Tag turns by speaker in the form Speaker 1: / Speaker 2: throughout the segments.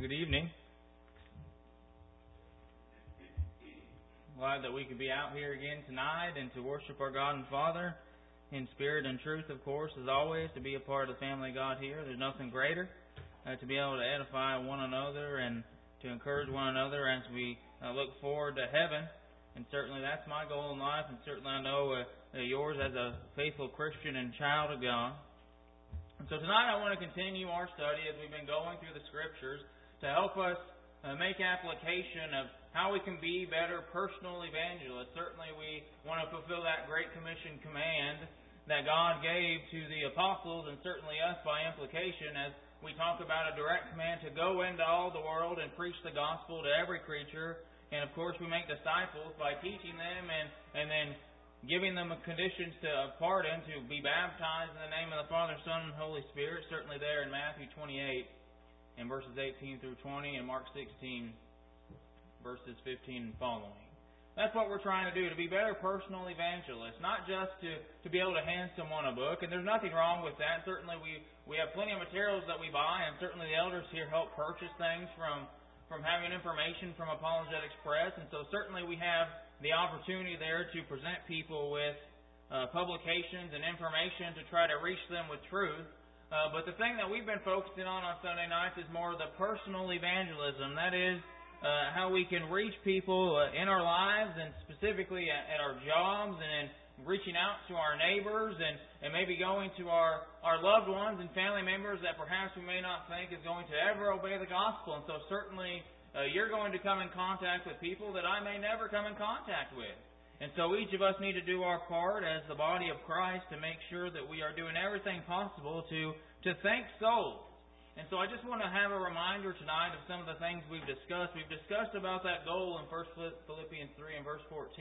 Speaker 1: Good evening. Glad that we could be out here again tonight and to worship our God and Father in spirit and truth, of course, as always, to be a part of the family of God here. There's nothing greater to be able to edify one another and to encourage one another as we look forward to heaven. And certainly that's my goal in life, and certainly I know yours as a faithful Christian and child of God. And so tonight I want to continue our study as we've been going through the Scriptures to help us make application of how we can be better personal evangelists. Certainly we want to fulfill that Great Commission command that God gave to the apostles, and certainly us by implication, as we talk about a direct command to go into all the world and preach the gospel to every creature. And of course we make disciples by teaching them and then giving them conditions to pardon, to be baptized in the name of the Father, Son, and Holy Spirit. Certainly there in Matthew 28 in verses 18 through 20 and Mark 16 verses 15 and following. That's what we're trying to do, to be better personal evangelists, not just to be able to hand someone a book. And there's nothing wrong with that. Certainly we have plenty of materials that we buy, and certainly the elders here help purchase things from having information from Apologetics Press. And so certainly we have the opportunity there to present people with publications and information to try to reach them with truth. But the thing that we've been focusing on Sunday nights is more the personal evangelism. That is, how we can reach people in our lives, and specifically at our jobs, and in reaching out to our neighbors, and maybe going to our loved ones and family members that perhaps we may not think is going to ever obey the gospel. And so certainly you're going to come in contact with people that I may never come in contact with. And so each of us need to do our part as the body of Christ to make sure that we are doing everything possible to thank souls. And so I just want to have a reminder tonight of some of the things we've discussed. We've discussed about that goal in 1 Philippians 3 and verse 14,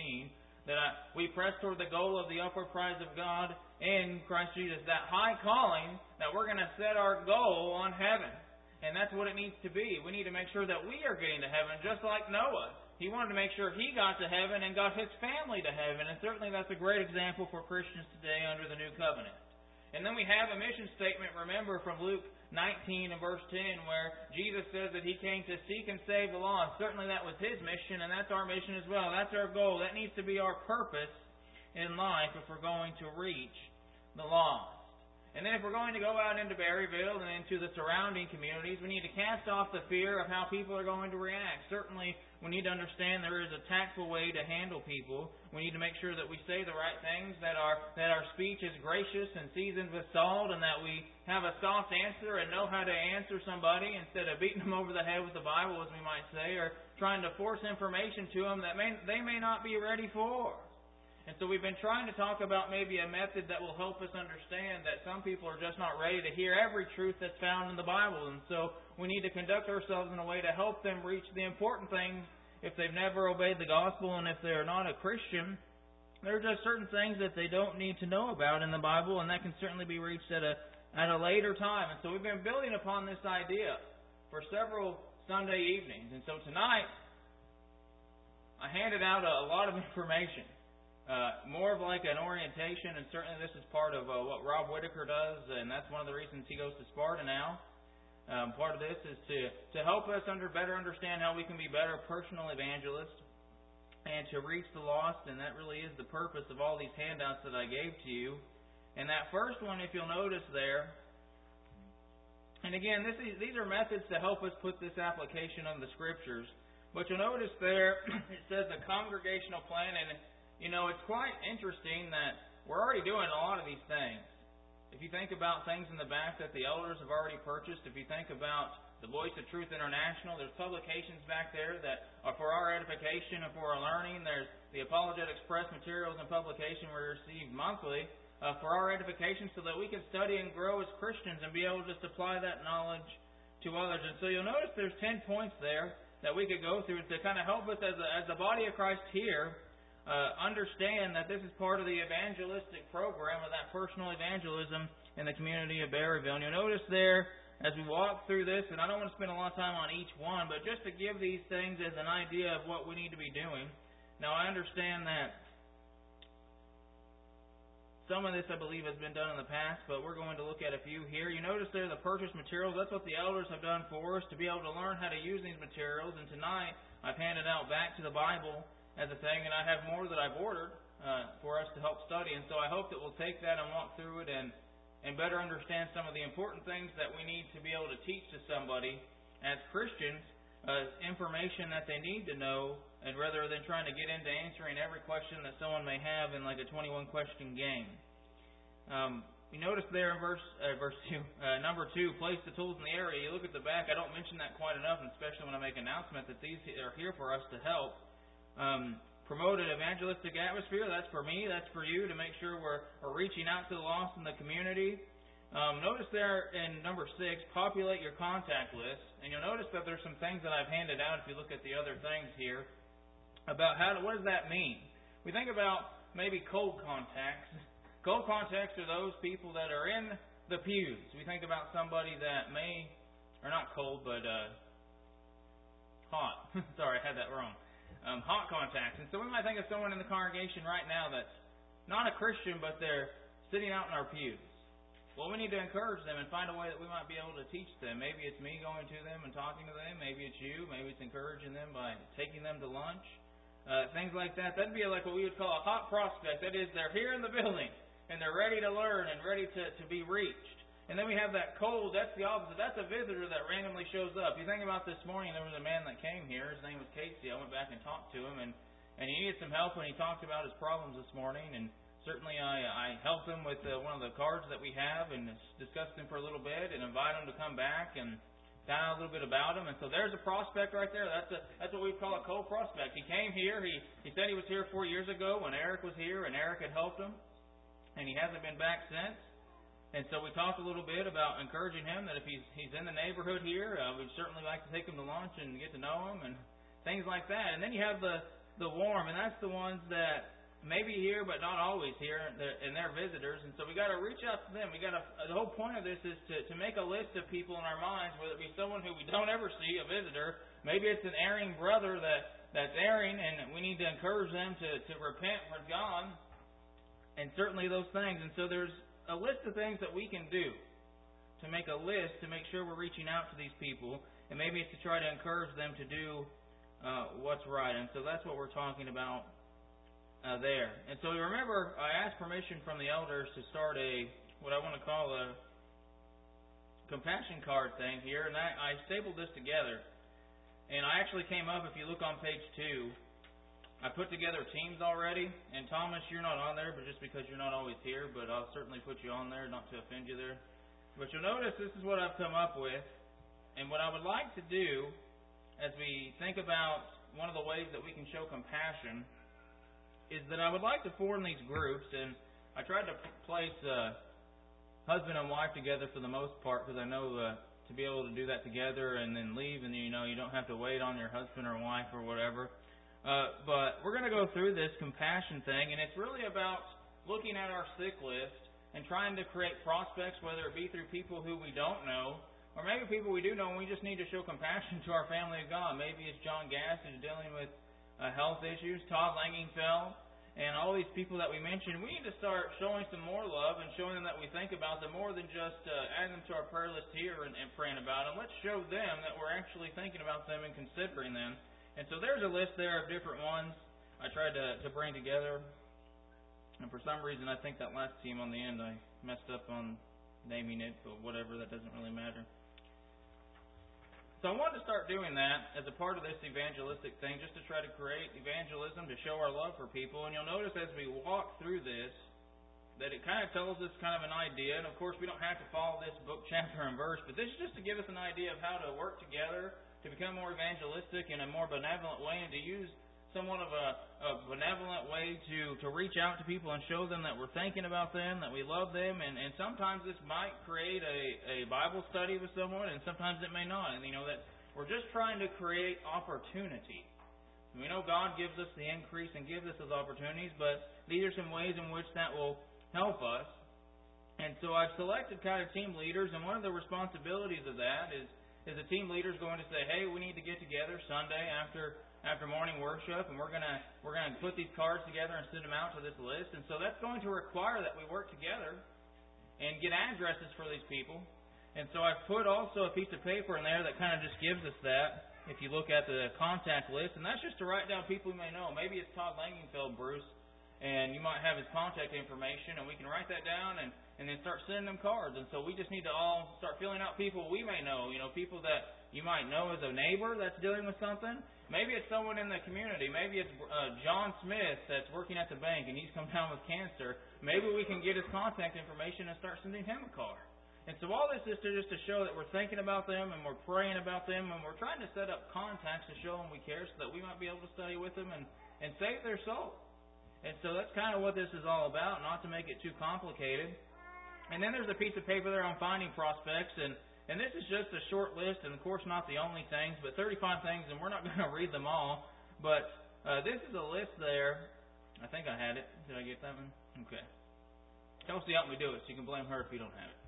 Speaker 1: that we press toward the goal of the upward prize of God in Christ Jesus, that high calling, that we're going to set our goal on heaven. And that's what it needs to be. We need to make sure that we are getting to heaven, just like Noah. He wanted to make sure he got to heaven and got his family to heaven. And certainly that's a great example for Christians today under the New Covenant. And then we have a mission statement, remember, from Luke 19 and verse 10, where Jesus says that He came to seek and save the lost. Certainly that was His mission, and that's our mission as well. That's our goal. That needs to be our purpose in life if we're going to reach the lost. And then if we're going to go out into Berryville and into the surrounding communities, we need to cast off the fear of how people are going to react. Certainly, we need to understand there is a tactful way to handle people. We need to make sure that we say the right things, that our speech is gracious and seasoned with salt, and that we have a soft answer and know how to answer somebody instead of beating them over the head with the Bible, as we might say, or trying to force information to them that they may not be ready for. And so we've been trying to talk about maybe a method that will help us understand that some people are just not ready to hear every truth that's found in the Bible. And so we need to conduct ourselves in a way to help them reach the important things if they've never obeyed the gospel, and if they're not a Christian. There are just certain things that they don't need to know about in the Bible, and that can certainly be reached at a later time. And so we've been building upon this idea for several Sunday evenings. And so tonight, I handed out a lot of information. More of like an orientation, and certainly this is part of what Rob Whitaker does, and that's one of the reasons he goes to Sparta now. Part of this is to help us better understand how we can be better personal evangelists and to reach the lost, and that really is the purpose of all these handouts that I gave to you. And that first one, if you'll notice there, and again, these are methods to help us put this application of the Scriptures, but you'll notice there, it says the congregational plan, and it's quite interesting that we're already doing a lot of these things. If you think about things in the back that the elders have already purchased, if you think about the Voice of Truth International, there's publications back there that are for our edification and for our learning. There's the Apologetics Press materials and publication we receive monthly for our edification so that we can study and grow as Christians and be able to just apply that knowledge to others. And so you'll notice there's 10 points there that we could go through to kind of help us as the body of Christ here understand that this is part of the evangelistic program of that personal evangelism in the community of Berryville. And you'll notice there, as we walk through this, and I don't want to spend a lot of time on each one, but just to give these things as an idea of what we need to be doing. Now, I understand that some of this, I believe, has been done in the past, but we're going to look at a few here. You notice there the purchase materials. That's what the elders have done for us, to be able to learn how to use these materials. And tonight, I've handed out back to the Bible as a thing, and I have more that I've ordered for us to help study. And so I hope that we'll take that and walk through it and better understand some of the important things that we need to be able to teach to somebody as Christians, information that they need to know, and rather than trying to get into answering every question that someone may have in like a 21-question game. You notice there in verse 2, number 2, place the tools in the area. You look at the back. I don't mention that quite enough, especially when I make an announcement that these are here for us to help. Promote an evangelistic atmosphere. That's for me. That's for you, to make sure we're reaching out to the lost in the community. Notice there in number 6, populate your contact list. And you'll notice that there's some things that I've handed out if you look at the other things here about what does that mean. We think about maybe cold contacts. Cold contacts are those people that are in the pews. We think about somebody that or not cold, but hot. Sorry, I had that wrong. Hot contacts. And so we might think of someone in the congregation right now that's not a Christian, but they're sitting out in our pews. Well, we need to encourage them and find a way that we might be able to teach them. Maybe it's me going to them and talking to them. Maybe it's you. Maybe it's encouraging them by taking them to lunch. Things like that. That'd be like what we would call a hot prospect. That is, they're here in the building and they're ready to learn and ready to be reached. And then we have that cold. That's the opposite. That's a visitor that randomly shows up. You think about this morning, there was a man that came here. His name was Casey. I went back and talked to him, and he needed some help, and he talked about his problems this morning. And certainly I helped him with one of the cards that we have and discussed him for a little bit and invited him to come back and found out a little bit about him. And so there's a prospect right there. That's what we call a cold prospect. He came here. He said he was here 4 years ago when Eric was here, and Eric had helped him, and he hasn't been back since. And so we talked a little bit about encouraging him that if he's in the neighborhood here, we'd certainly like to take him to lunch and get to know him and things like that. And then you have the warm, and that's the ones that may be here but not always here, and they're visitors. And so we got to reach out to them. The whole point of this is to make a list of people in our minds, whether it be someone who we don't ever see, a visitor. Maybe it's an erring brother that's erring, and we need to encourage them to repent for God, and certainly those things. And so there's a list of things that we can do to make a list to make sure we're reaching out to these people, and maybe it's to try to encourage them to do what's right. And so that's what we're talking about there. And so you remember, I asked permission from the elders to start what I want to call a compassion card thing here, and I stapled this together. And I actually came up, if you look on page 2, I put together teams already, and Thomas, you're not on there, but just because you're not always here, but I'll certainly put you on there, not to offend you there. But you'll notice this is what I've come up with, and what I would like to do as we think about one of the ways that we can show compassion is that I would like to form these groups, and I tried to place husband and wife together for the most part, because I know to be able to do that together and then leave, and you don't have to wait on your husband or wife or whatever. But we're going to go through this compassion thing, and it's really about looking at our sick list and trying to create prospects, whether it be through people who we don't know, or maybe people we do know and we just need to show compassion to our family of God. Maybe it's John Gass who's dealing with health issues, Todd Langenfeld, and all these people that we mentioned. We need to start showing some more love and showing them that we think about them more than just adding them to our prayer list here and praying about them. Let's show them that we're actually thinking about them and considering them. And so there's a list there of different ones I tried to bring together. And for some reason, I think that last team on the end, I messed up on naming it, but whatever, that doesn't really matter. So I wanted to start doing that as a part of this evangelistic thing, just to try to create evangelism, to show our love for people. And you'll notice as we walk through this, that it kind of tells us kind of an idea. And of course, we don't have to follow this book, chapter, and verse, but this is just to give us an idea of how to work together to become more evangelistic in a more benevolent way, and to use somewhat of a benevolent way to reach out to people and show them that we're thinking about them, that we love them. And sometimes this might create a Bible study with someone, and sometimes it may not. And that we're just trying to create opportunity. We know God gives us the increase and gives us those opportunities, but these are some ways in which that will help us. And so I've selected kind of team leaders, and one of the responsibilities of that is the team leader is going to say, hey, we need to get together Sunday after after morning worship, and we're gonna put these cards together and send them out to this list. And so that's going to require that we work together and get addresses for these people. And so I've put also a piece of paper in there that kind of just gives us that. If you look at the contact list, and that's just to write down people you may know. Maybe it's Todd Langenfeld, Bruce, and you might have his contact information, and we can write that down and then start sending them cards. And so we just need to all start filling out people we may know, people that you might know as a neighbor that's dealing with something. Maybe it's someone in the community. Maybe it's John Smith that's working at the bank and he's come down with cancer. Maybe we can get his contact information and start sending him a card. And so all this is just to show that we're thinking about them and we're praying about them and we're trying to set up contacts to show them we care so that we might be able to study with them and save their soul. And so that's kind of what this is all about, not to make it too complicated. And then there's a piece of paper there on finding prospects, and this is just a short list, and of course not the only things, but 35 things, and we're not going to read them all. But this is a list there. I think I had it. Did I get that one? Okay. Kelsey helped me do it, so you can blame her if you don't have it.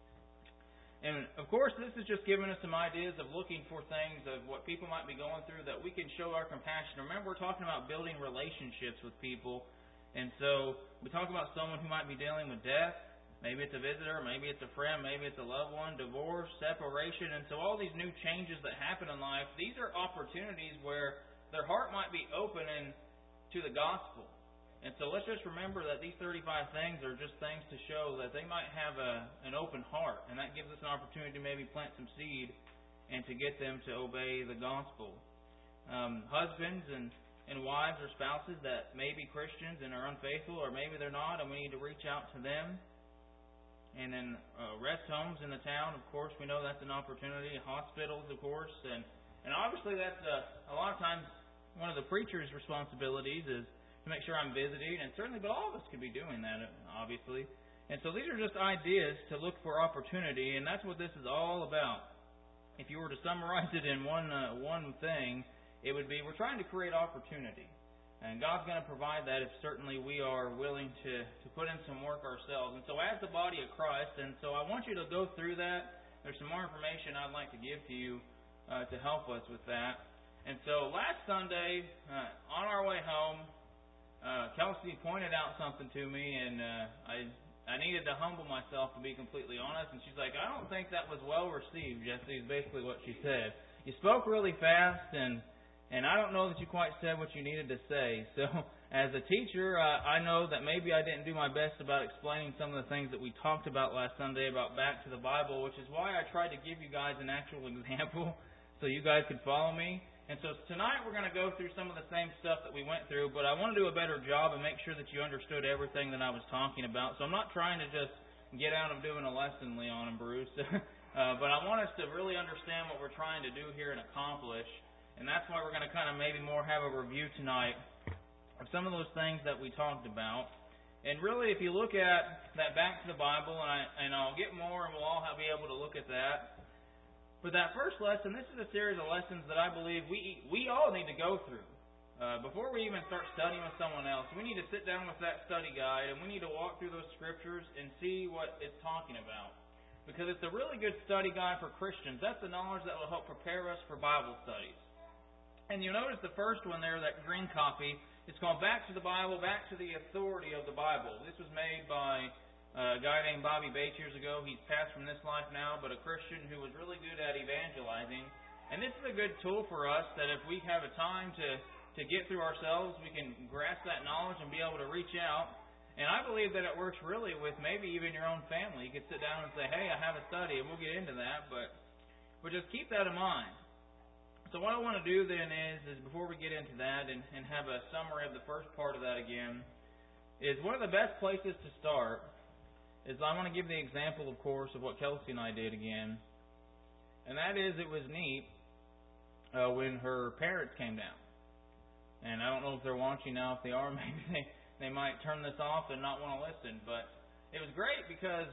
Speaker 1: And, of course, this is just giving us some ideas of looking for things of what people might be going through that we can show our compassion. Remember, we're talking about building relationships with people. And so we talk about someone who might be dealing with death. Maybe it's a visitor, maybe it's a friend, maybe it's a loved one, divorce, separation. And so all these new changes that happen in life, these are opportunities where their heart might be open to the gospel. And so let's just remember that these 35 things are just things to show that they might have an open heart. And that gives us an opportunity to maybe plant some seed and to get them to obey the gospel. Husbands and wives or spouses that may be Christians and are unfaithful, or maybe they're not, and we need to reach out to them. And then rest homes in the town, of course, we know that's an opportunity. Hospitals, of course. And obviously that's a lot of times one of the preacher's responsibilities is to make sure I'm visiting, and certainly, but all of us could be doing that, obviously. And so these are just ideas to look for opportunity, and that's what this is all about. If you were to summarize it in one thing, it would be we're trying to create opportunity. And God's going to provide that if certainly we are willing to put in some work ourselves. And so as the body of Christ, and so I want you to go through that. There's some more information I'd like to give to you to help us with that. And so last Sunday, on our way home, Kelsey pointed out something to me, and I needed to humble myself, to be completely honest. And she's like, I don't think that was well received, Jesse, is basically what she said. You spoke really fast, and I don't know that you quite said what you needed to say. So as a teacher, I know that maybe I didn't do my best about explaining some of the things that we talked about last Sunday about back to the Bible, which is why I tried to give you guys an actual example so you guys could follow me. And so tonight we're going to go through some of the same stuff that we went through, but I want to do a better job and make sure that you understood everything that I was talking about. So I'm not trying to just get out of doing a lesson, Leon and Bruce, but I want us to really understand what we're trying to do here and accomplish. And that's why we're going to kind of maybe more have a review tonight of some of those things that we talked about. And really, if you look at that back to the Bible, and I'll get more and we'll all be able to look at that. But that first lesson, this is a series of lessons that I believe we all need to go through. Before we even start studying with someone else, we need to sit down with that study guide and we need to walk through those scriptures and see what it's talking about. Because it's a really good study guide for Christians. That's the knowledge that will help prepare us for Bible studies. And you'll notice the first one there, that green copy, it's called Back to the Bible, Back to the Authority of the Bible. This was made by a guy named Bobby Bates years ago. He's passed from this life now, but a Christian who was really good at evangelizing. And this is a good tool for us that if we have a time to get through ourselves, we can grasp that knowledge and be able to reach out. And I believe that it works really with maybe even your own family. You could sit down and say, hey, I have a study, and we'll get into that, but just keep that in mind. So what I want to do then is before we get into that and have a summary of the first part of that again, is one of the best places to start is I want to give the example, of course, of what Kelsey and I did again. And that is, it was neat when her parents came down. And I don't know if they're watching now. If they are, maybe they might turn this off and not want to listen. But it was great because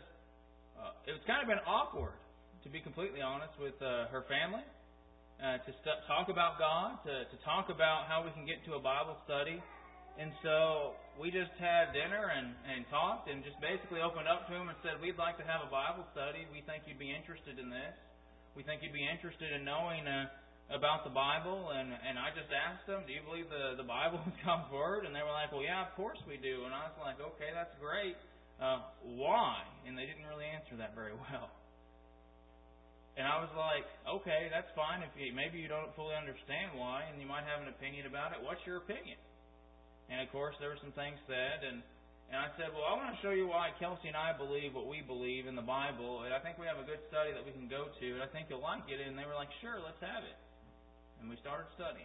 Speaker 1: it was kind of been awkward, to be completely honest, with her family. To talk about God, to talk about how we can get to a Bible study. And so we just had dinner and talked and just basically opened up to them and said, we'd like to have a Bible study. We think you'd be interested in this. We think you'd be interested in knowing about the Bible, and I just asked them, do you believe the Bible is God's Word? And they were like, well, yeah, of course we do. And I was like, okay, that's great. Why? And they didn't really answer that very well. And I was like, okay, that's fine. Maybe you don't fully understand why, and you might have an opinion about it. What's your opinion? And of course, there were some things said, and I said, well, I want to show you why Kelsey and I believe what we believe in the Bible, and I think we have a good study that we can go to, and I think you'll like it. And they were like, sure, let's have it. And we started studying.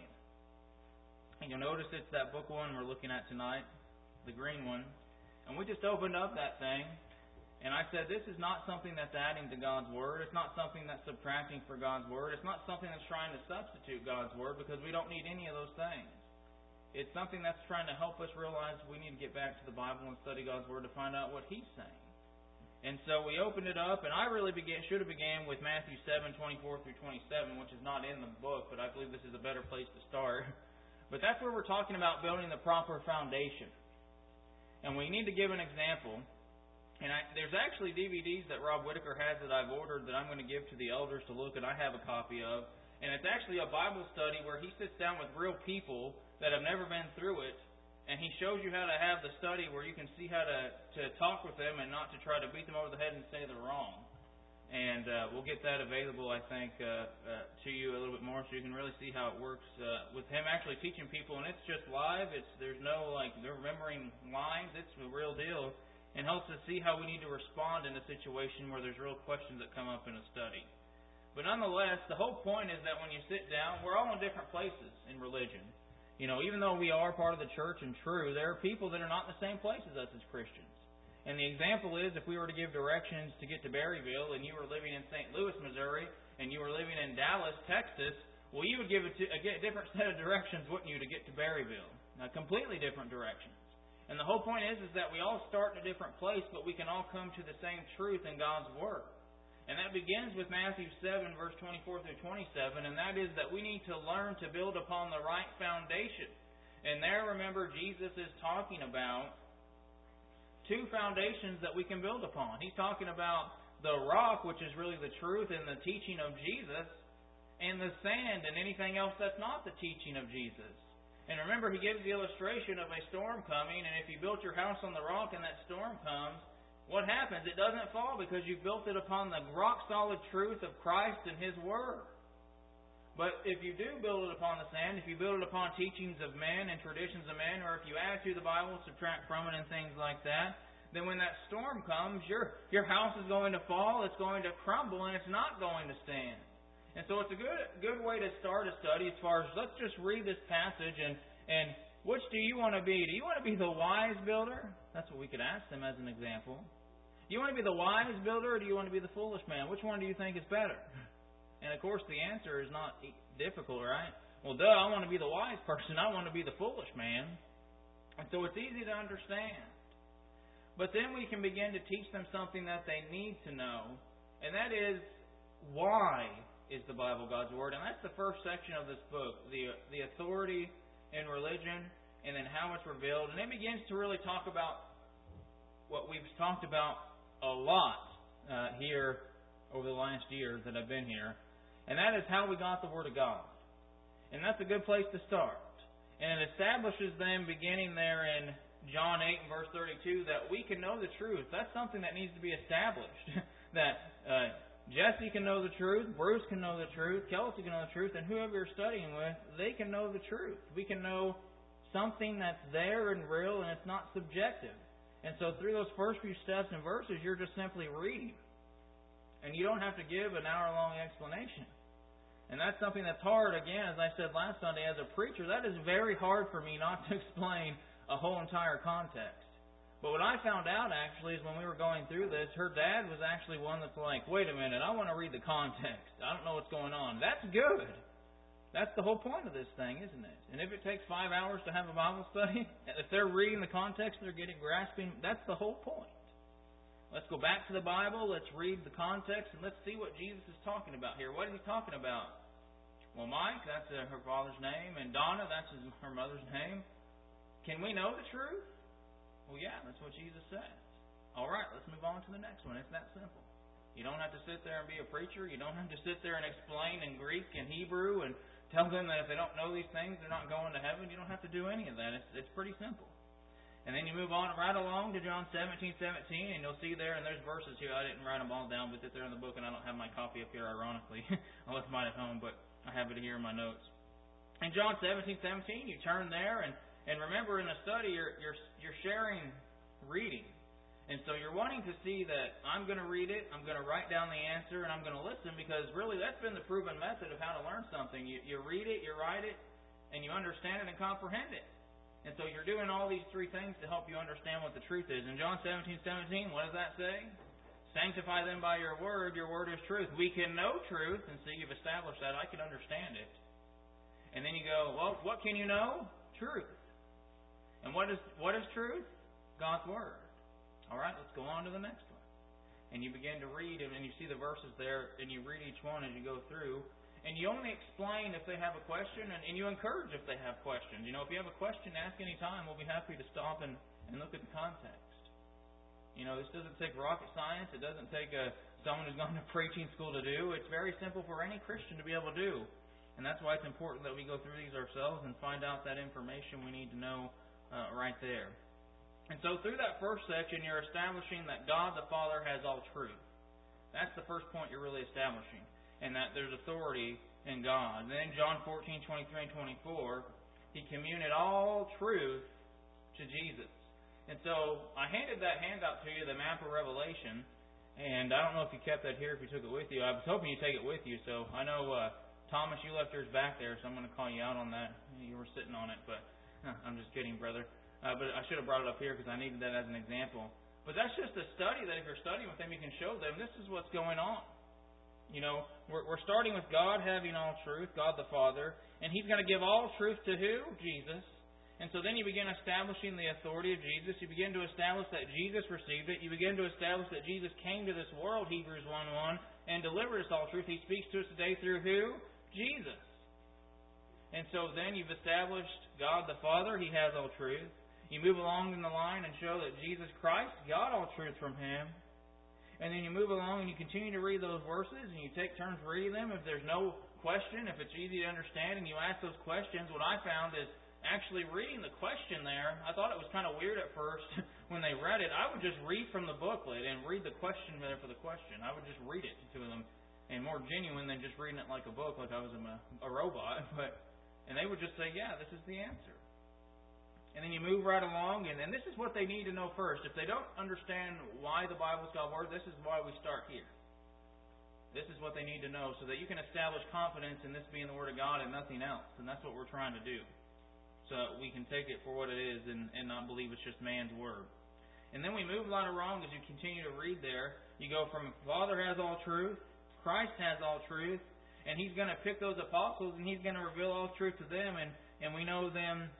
Speaker 1: And you'll notice it's that book one we're looking at tonight, the green one. And we just opened up that thing, and I said, this is not something that's adding to God's Word. It's not something that's subtracting for God's Word. It's not something that's trying to substitute God's Word, because we don't need any of those things. It's something that's trying to help us realize we need to get back to the Bible and study God's Word to find out what He's saying. And so we opened it up, and I really should have began with Matthew 7:24 through 27, which is not in the book, but I believe this is a better place to start. But that's where we're talking about building the proper foundation. And we need to give an example. And there's actually DVDs that Rob Whitaker has that I've ordered that I'm going to give to the elders to look at. I have a copy of. And it's actually a Bible study where he sits down with real people that have never been through it, and he shows you how to have the study where you can see how to talk with them and not to try to beat them over the head and say they're wrong. And we'll get that available, I think, to you a little bit more so you can really see how it works with him actually teaching people. And it's just live. There's no, they're remembering lines. It's the real deal. And helps us see how we need to respond in a situation where there's real questions that come up in a study. But nonetheless, the whole point is that when you sit down, we're all in different places in religion. You know, even though we are part of the church and true, there are people that are not in the same place as us as Christians. And the example is, if we were to give directions to get to Berryville and you were living in St. Louis, Missouri, and you were living in Dallas, Texas, well, you would give a different set of directions, wouldn't you, to get to Berryville? Now, completely different directions. And the whole point is that we all start in a different place, but we can all come to the same truth in God's Word. And that begins with Matthew 7, verse 24 through 27, and that is that we need to learn to build upon the right foundation. And there, remember, Jesus is talking about two foundations that we can build upon. He's talking about the rock, which is really the truth and the teaching of Jesus, and the sand and anything else that's not the teaching of Jesus. And remember, he gives the illustration of a storm coming, and if you built your house on the rock and that storm comes, what happens? It doesn't fall because you've built it upon the rock-solid truth of Christ and His Word. But if you do build it upon the sand, if you build it upon teachings of men and traditions of men, or if you add to the Bible, subtract from it and things like that, then when that storm comes, your house is going to fall, it's going to crumble, and it's not going to stand. And so it's a good way to start a study as far as, let's just read this passage, and which do you want to be? Do you want to be the wise builder? That's what we could ask them as an example. Do you want to be the wise builder, or do you want to be the foolish man? Which one do you think is better? And of course the answer is not difficult, right? Well, I want to be the wise person. I want to be the foolish man. And so it's easy to understand. But then we can begin to teach them something that they need to know, and that is, why is the Bible God's Word? And that's the first section of this book, the authority in religion, and then how it's revealed. And it begins to really talk about what we've talked about a lot here over the last year that I've been here, and that is how we got the Word of God. And that's a good place to start. And it establishes them beginning there in John 8 and verse 32 that we can know the truth. That's something that needs to be established. That Jesse can know the truth, Bruce can know the truth, Kelsey can know the truth, and whoever you're studying with, they can know the truth. We can know something that's there and real, and it's not subjective. And so through those first few steps and verses, you're just simply reading. And you don't have to give an hour-long explanation. And that's something that's hard, again, as I said last Sunday, as a preacher, that is very hard for me not to explain a whole entire context. But what I found out, actually, is when we were going through this, her dad was actually one that's like, wait a minute, I want to read the context. I don't know what's going on. That's good. That's the whole point of this thing, isn't it? And if it takes 5 hours to have a Bible study, if they're reading the context, they're grasping, that's the whole point. Let's go back to the Bible, let's read the context, and let's see what Jesus is talking about here. What is He talking about? Well, Mike, that's her father's name, and Donna, that's her mother's name. Can we know the truth? Well, yeah, that's what Jesus says. All right, let's move on to the next one. It's that simple. You don't have to sit there and be a preacher. You don't have to sit there and explain in Greek and Hebrew and tell them that if they don't know these things, they're not going to heaven. You don't have to do any of that. It's pretty simple. And then you move on right along to John 17:17, and you'll see there, and there's verses here. I didn't write them all down, but they're in the book, and I don't have my copy up here, ironically. I left mine at home, but I have it here in my notes. In John 17:17, you turn there, and remember in the study, you're sharing reading. And so you're wanting to see that I'm going to read it, I'm going to write down the answer, and I'm going to listen, because really that's been the proven method of how to learn something. You read it, you write it, and you understand it and comprehend it. And so you're doing all these three things to help you understand what the truth is. In John 17:17, what does that say? Sanctify them by your word is truth. We can know truth, and see, you've established that. I can understand it. And then you go, well, what can you know? Truth. And what is truth? God's Word. All right, let's go on to the next one. And you begin to read, and you see the verses there, and you read each one as you go through. And you only explain if they have a question, and you encourage if they have questions. You know, if you have a question, ask any time. We'll be happy to stop and look at the context. You know, this doesn't take rocket science. It doesn't take someone who's gone to preaching school to do. It's very simple for any Christian to be able to do. And that's why it's important that we go through these ourselves and find out that information we need to know right there. And so through that first section, you're establishing that God the Father has all truth. That's the first point you're really establishing. And that there's authority in God. And then in John 14:23 and 24, He commuted all truth to Jesus. And so I handed that handout to you, the map of Revelation. And I don't know if you kept that here, if you took it with you. I was hoping you take it with you. So I know, Thomas, you left yours back there, so I'm going to call you out on that. You were sitting on it, but I'm just kidding, brother. But I should have brought it up here because I needed that as an example. But that's just a study that if you're studying with them, you can show them this is what's going on. You know, we're starting with God having all truth, God the Father, and He's going to give all truth to who? Jesus. And so then you begin establishing the authority of Jesus. You begin to establish that Jesus received it. You begin to establish that Jesus came to this world, Hebrews 1:1, and delivered us all truth. He speaks to us today through who? Jesus. And so then you've established God the Father, He has all truth. You move along in the line and show that Jesus Christ got all truth from Him. And then you move along and you continue to read those verses and you take turns reading them. If there's no question, if it's easy to understand and you ask those questions, what I found is actually reading the question there, I thought it was kind of weird at first when they read it. I would just read from the booklet and read the question there for the question. I would just read it to them, and more genuine than just reading it like a book, like I was a robot. And they would just say, yeah, this is the answer. And then you move right along, and this is what they need to know first. If they don't understand why the Bible is God's Word, this is why we start here. This is what they need to know so that you can establish confidence in this being the Word of God and nothing else. And that's what we're trying to do. So that we can take it for what it is and not believe it's just man's Word. And then we move right along as you continue to read there. You go from Father has all truth, Christ has all truth, and He's going to pick those apostles and He's going to reveal all truth to them, and we know them.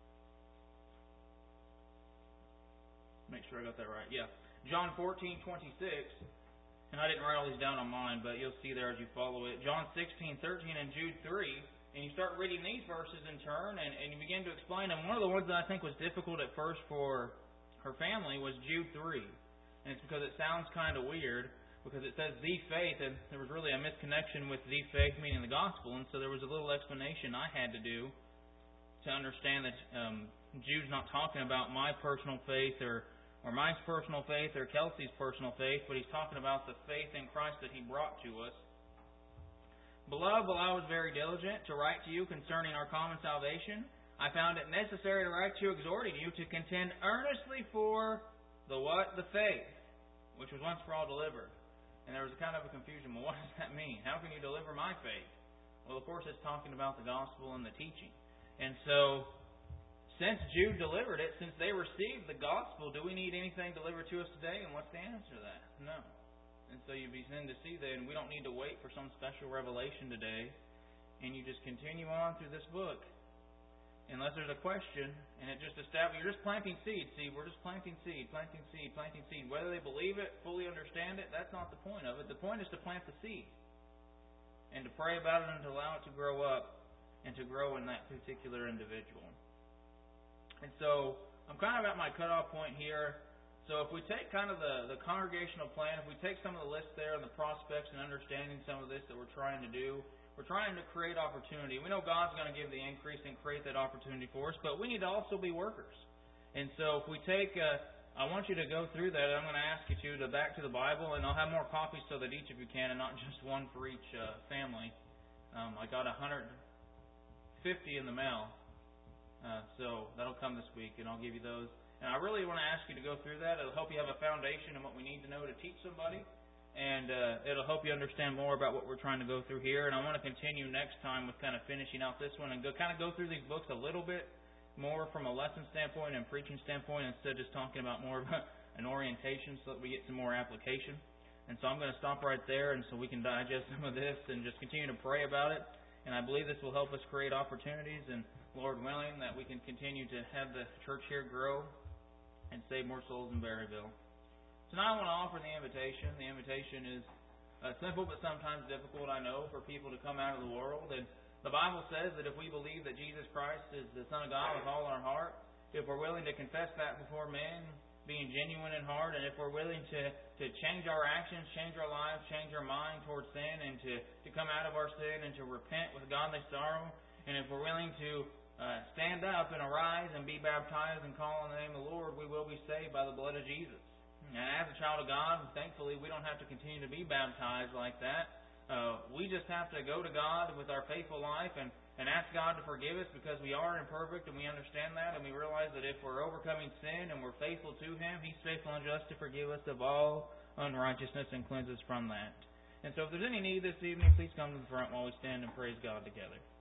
Speaker 1: Make sure I got that right. Yeah. John 14:26. And I didn't write all these down on mine, but you'll see there as you follow it. John 16:13 and Jude 3. And you start reading these verses in turn, and you begin to explain them. One of the ones that I think was difficult at first for her family was Jude 3. And it's because it sounds kind of weird, because it says the faith, and there was really a misconnection with the faith, meaning the gospel. And so there was a little explanation I had to do to understand that Jude's not talking about my personal faith or my personal faith or Kelsey's personal faith, but he's talking about the faith in Christ that He brought to us. Beloved, while I was very diligent to write to you concerning our common salvation, I found it necessary to write to you exhorting you to contend earnestly for the what? The faith, which was once for all delivered. And there was a kind of a confusion. Well, what does that mean? How can you deliver my faith? Well, of course, it's talking about the gospel and the teaching. And so, since Jude delivered it, since they received the gospel, do we need anything delivered to us today? And what's the answer to that? No. And so you begin to see that, and we don't need to wait for some special revelation today. And you just continue on through this book. Unless there's a question, and it just establishes, you're just planting seed. See, we're just planting seed, planting seed, planting seed. Whether they believe it, fully understand it, that's not the point of it. The point is to plant the seed. And to pray about it and to allow it to grow up and to grow in that particular individual. And so, I'm kind of at my cutoff point here. So if we take kind of the congregational plan, if we take some of the lists there and the prospects and understanding some of this that we're trying to do, we're trying to create opportunity. We know God's going to give the increase and create that opportunity for us, but we need to also be workers. And so if we take, I want you to go through that. I'm going to ask you to back to the Bible, and I'll have more copies so that each of you can, and not just one for each family. I got 150 in the mail, so that'll come this week, and I'll give you those. And I really want to ask you to go through that. It'll help you have a foundation in what we need to know to teach somebody. And it'll help you understand more about what we're trying to go through here. And I want to continue next time with kind of finishing out this one and go through these books a little bit more from a lesson standpoint and preaching standpoint instead of just talking about more of an orientation so that we get some more application. And so I'm going to stop right there and so we can digest some of this and just continue to pray about it. And I believe this will help us create opportunities and, Lord willing, that we can continue to have the church here grow and save more souls in Berryville. Tonight I want to offer the invitation. The invitation is simple but sometimes difficult, I know, for people to come out of the world. And the Bible says that if we believe that Jesus Christ is the Son of God with all our heart, if we're willing to confess that before men, being genuine in heart, and if we're willing to change our actions, change our lives, change our mind towards sin, and to come out of our sin and to repent with godly sorrow, and if we're willing to stand up and arise and be baptized and call on the name of the Lord, we will be saved by the blood of Jesus. And as a child of God, thankfully, we don't have to continue to be baptized like that. We just have to go to God with our faithful life and ask God to forgive us because we are imperfect and we understand that, and we realize that if we're overcoming sin and we're faithful to Him, He's faithful and just to forgive us of all unrighteousness and cleanse us from that. And so if there's any need this evening, please come to the front while we stand and praise God together.